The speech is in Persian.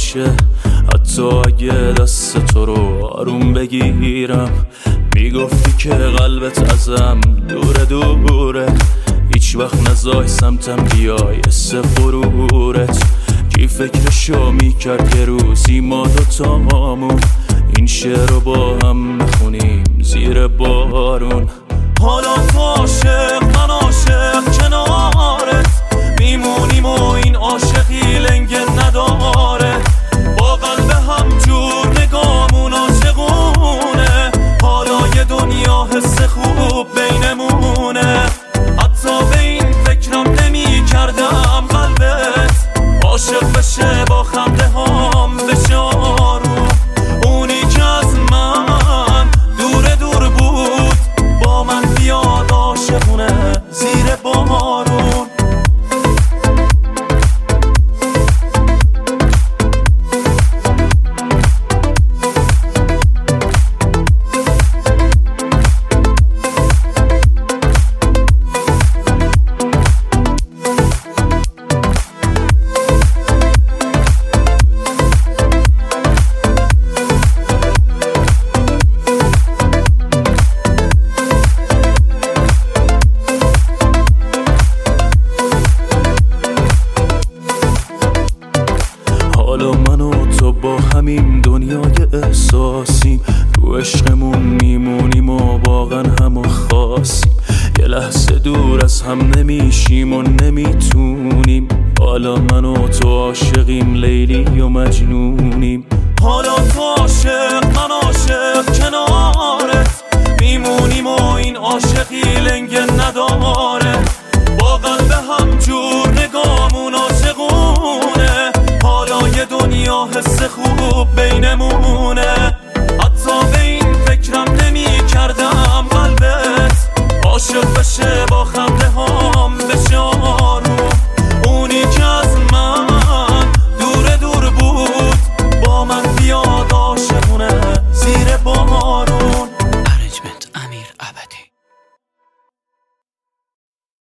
باشه، حتی اگه دست تو رو آروم بگیرم. میگفتی که قلبت ازم دوره دوره، هیچ وقت نزای سمتم بیای حس غرورت. کی فکرشو میکرد یه روزی ما دوتامون این شعر رو با هم بخونیم زیر بارون. حالا تو عاشق من عاشق کنارت میمونیم و این عاشقی لنگه نداره. با قلب هم جور نگامون عاشقونه، حالا یه دنیا حس خوب بینمونه. حتی به این فکرم نمی کردم قلبت عاشق بشه با خنده هم بشه آروم. اونی که از من دور دور بود با من بیاد عاشقونه زیر بارون. حالا من و تو با همین دنیای احساسیم، رو عشقمون میمونیم و واقعا همو خواستیم. یه لحظه دور از هم نمیشیم و نمیتونیم، حالا من و تو عاشقیم لیلی و مجنونیم. حالا تو عاشق من عاشق کنارت میمونیم و این عاشقی لنگه نداره. با قلب هم جور